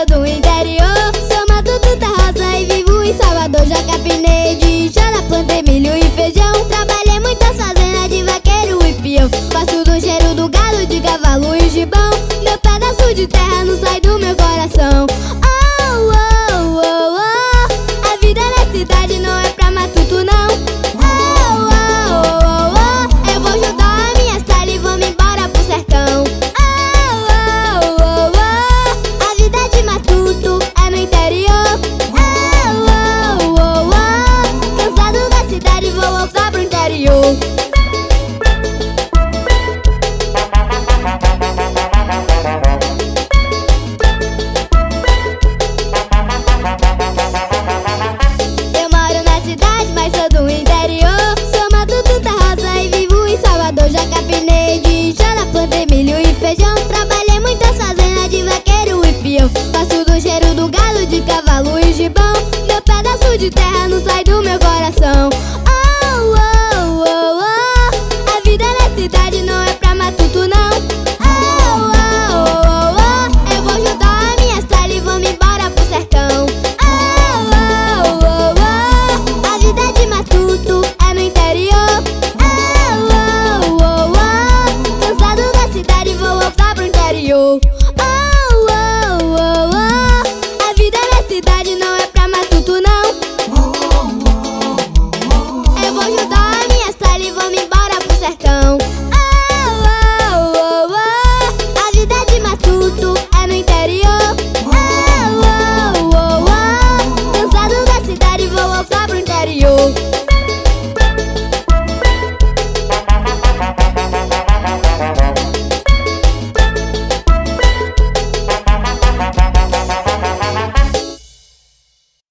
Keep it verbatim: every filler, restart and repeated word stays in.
sou do interior. Sou Matuta Rosa e vivo em Salvador. Já capinei de chora, plantei milho e feijão. Trabalhei muitas fazendas de vaqueiro e peão. Gosto do cheiro do gado, de cavalo e gibão. Meu pedaço de terra não sai do meu coração. Oh, oh, oh, oh. A vida na cidade não é pra matuto não. Oh, oh, oh, oh. Eu vou juntar as minhas talhas e vou me embora pro sertão. Oh, oh, oh, oh. A vida de matuto é no interior. Oh, oh, oh, oh. Cansado da cidade vou voltar pro interior. Já capinei de chora, plantei milho e feijão. Trabalhei muitas fazendas de vaqueiro e peão. Gosto do cheiro do gado, de cavalo e gibão. Meu pedaço de terra não sai do meu coração.